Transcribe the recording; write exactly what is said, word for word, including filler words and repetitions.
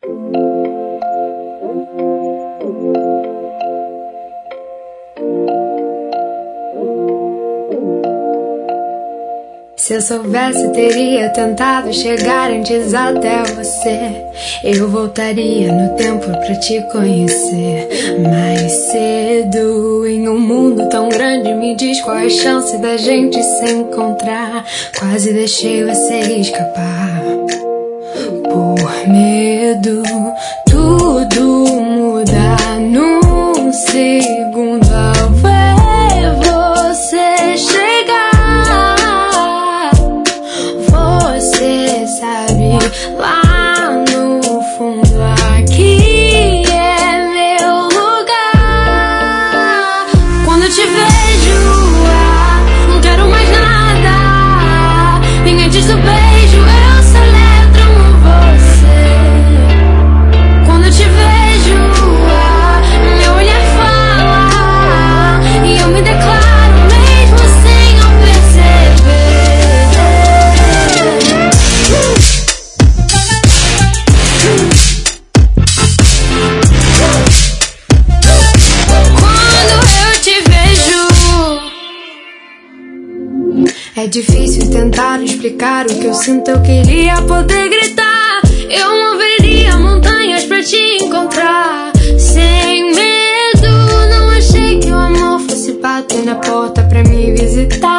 Se eu soubesse, teria tentado chegar antes até você. Eu voltaria no tempo pra te conhecer mais cedo. Em um mundo tão grande, me diz qual é a chance da gente se encontrar. Quase deixei você escapar por medo. Tudo muda num segundo ao ver você chegar. Você sabe, lá no fundo aqui é meu lugar. Quando eu te vejo, ah, não quero mais nada. Nem antes do beijo eu celebro você. Quando eu te vejo, ah, meu olhar fala e eu me declaro mesmo sem eu perceber. Quando eu te vejo, é difícil tentar explicar o que eu sinto. Eu queria poder gritar, eu moveria montanhas pra te encontrar. Sem medo, não achei que o amor fosse bater na porta pra me visitar.